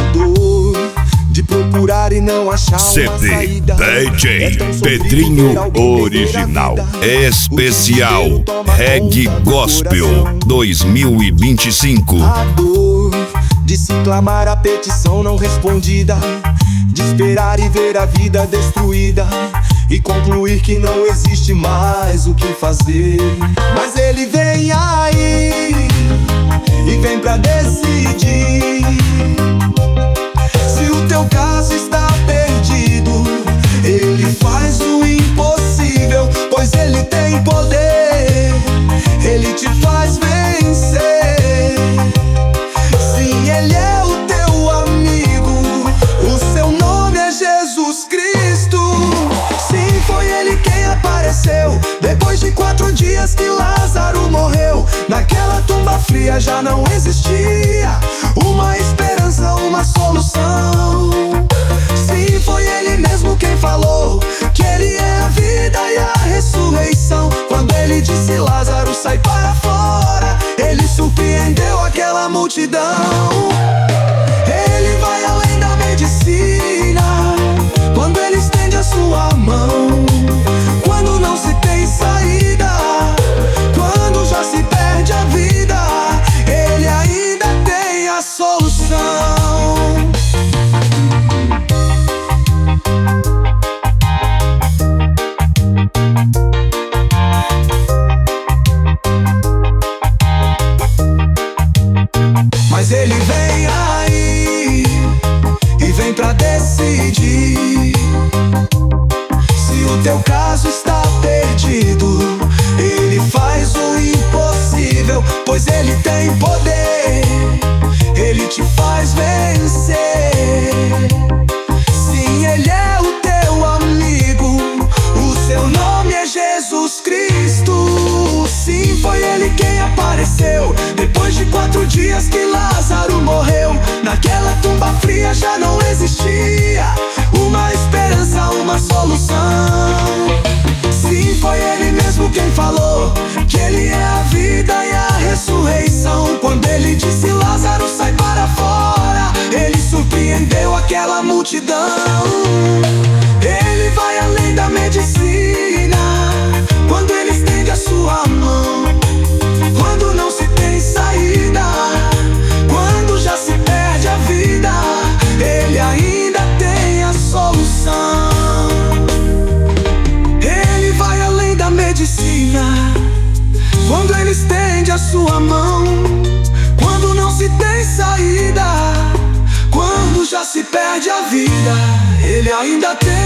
dor de procurar e não achar uma CD saída. DJ Pedrinho Original Especial Reggae Gospel 2025. A dor de se clamar a petição não respondida, de esperar e ver a vida destruída e concluir que não existe mais o que fazer. Mas ele vem aí e vem pra decidir. Se o teu caso está perdido, ele faz o impossível, pois ele tem poder, ele te faz vencer. Sim, ele é o teu amigo, o seu nome é Jesus Cristo. Sim, foi ele quem apareceu depois de 4 dias que Lázaro morreu. Naquela tumba fria já não existia uma esperança, uma solução. Sim, foi ele mesmo quem falou que ele é a vida e a ressurreição. Quando ele disse Lázaro, sai para fora, ele surpreendeu aquela multidão. Ele vai além da medicina quando ele estende a sua mão. Quando não se tem saída, quando já se perde a vida, ele ainda tem a solução. Mas ele vem aí e vem pra decidir. Se o teu caso está perdido, ele faz o impossível, pois ele tem poder, ele te faz vencer. Sim, ele é o teu amigo, o seu nome é Jesus Cristo. Sim, foi ele quem apareceu depois de 4 dias que Lázaro morreu. Naquela tumba fria já não existia uma esperança, uma solução. Sim, foi ele mesmo quem falou que ele é a vida e a ressurreição. Quando ele disse Lázaro, sai para fora, ele surpreendeu aquela multidão. Ele vai além da medicina quando ele estende a sua mão. Quando não se tem saída, quando já se perde a vida, ele ainda tem a solução. Ele vai além da medicina quando ele estende a sua mão. Quando não se tem saída, quando já se perde a vida, ele ainda tem